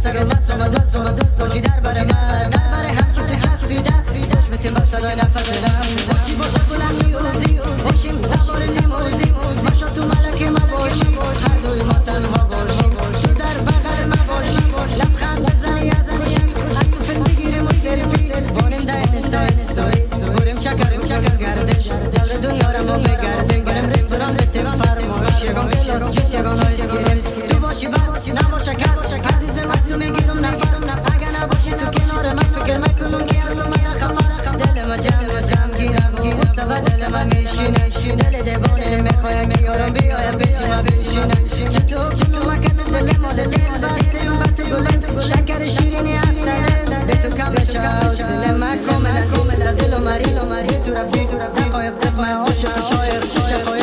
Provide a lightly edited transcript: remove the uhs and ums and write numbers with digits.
سر و دست باشی در بر من، در بر هم چفت چسبی دست میتیم با صدای نفس دم باشی باشه بلند میوزی باشیم سوار لیموزین باشا تو ملک ما باشی هر دوی ما تنها باشیم تو در بغل ما باشی لبخند بزنی از عکس فیلم بگیریم و سلفی بانیم ده اینستایی بریم چکر گردش دور دنیا رو ما بگردیم بریم رستوران رستیم فرمایش یگان کلاس جوس یگان آیسکی تو باشی بس نباشه کس عزیزم از تو میگیرم نفس اگه نباشی تو کنار من فکر میکنم که از من خفاست دل ما جمع گیرم غصه و دل من میشینه دل دیوانه میخوای میارم بیایم بشینه چطور مکت دل ما دل بستیم بست گلم شکر شیرینی اصله به تو کم بشه حوصله من کاملا دل و مری تو رفتی قایب زد من عاشق شاعر